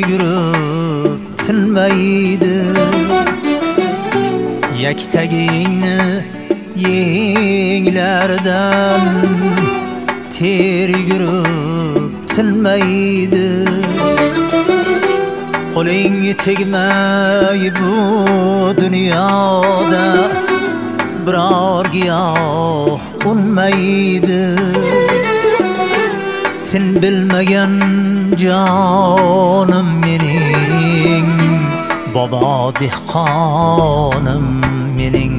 yugurib tinmaydi. Yaktagingni yenglaridan ter yugurib tinmaydi. Qo'ling tegmay bu dunyoda biror giyoh unmaydi. Sen bilmagan jonim mening, bobo dehqonim mening.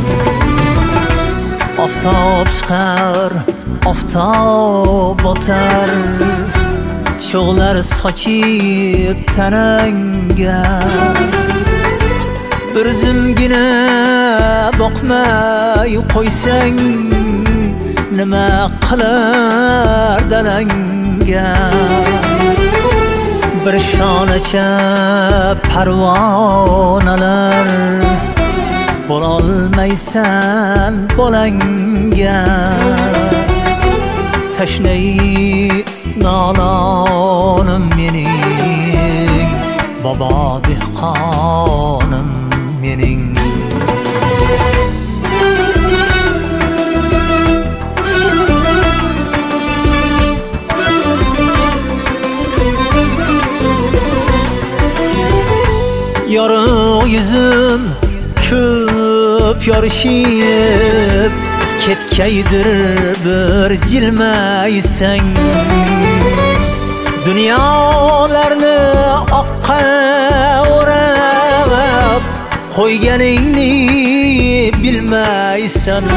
Oftob chiqar, oftob botar, cho'g'lar sochib tanangga. Bir zumgina boqmay qo'ysang, nima qilar dalangga. Bir shonacha parvonalar bo'lolmaysan bolangga. Tashnai nolonim mening, bobo dehqonim mening. Yorug' yuzim ko'p yorishib, ketkaydir bir jilmaysang. Dunyolarni oqqa o'rab qo'yganingni bilmaysan.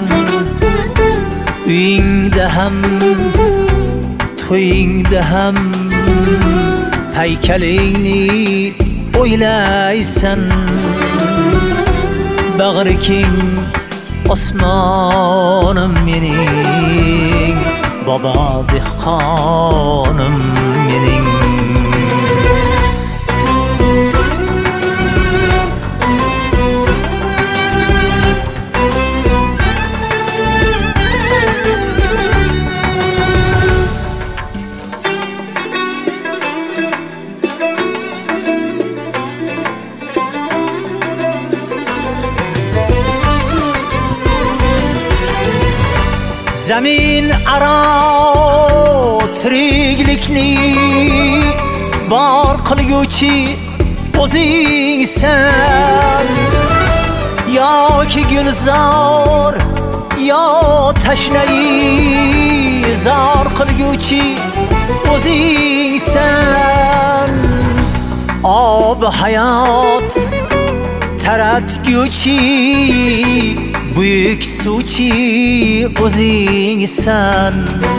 Uyingda ham, to'yingda ham haykalingni o'ylaysan. Bag'ri keng osmonim mening, bobo dehqonim mening. Zamin aro tiriklikni bor qilguvchi o'zingsan. Yoki gulzor yo tashnai zor qilguvchi o'zingsan. Ob hayot taratguvchi buyuk suvchi o'zingsan.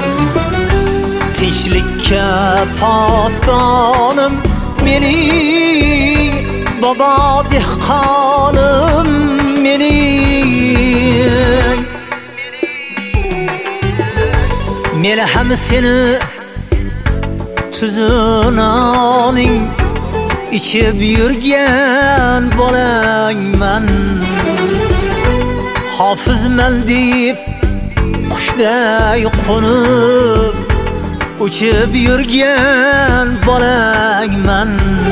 Tinchlikka posbonim mening, bobo dehqonim mening. Men ham seni tuzunoning ichib yurgan bolangman. Hofizman deb qushday qo'nib uchib yurgan bolangman.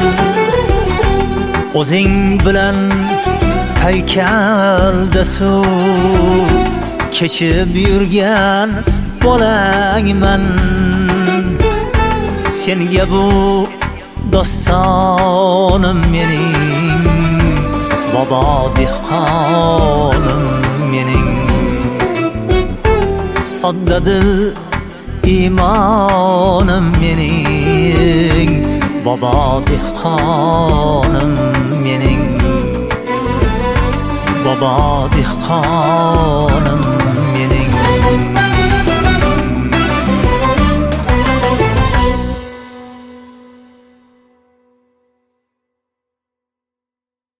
O'zing bilan haykalda suv kechib yurgan bolangman. Senga bu dostonim mening, bobo dehqonim mening. Sodda dil imonim mening, bobo dehqonim mening, bobo dehqonim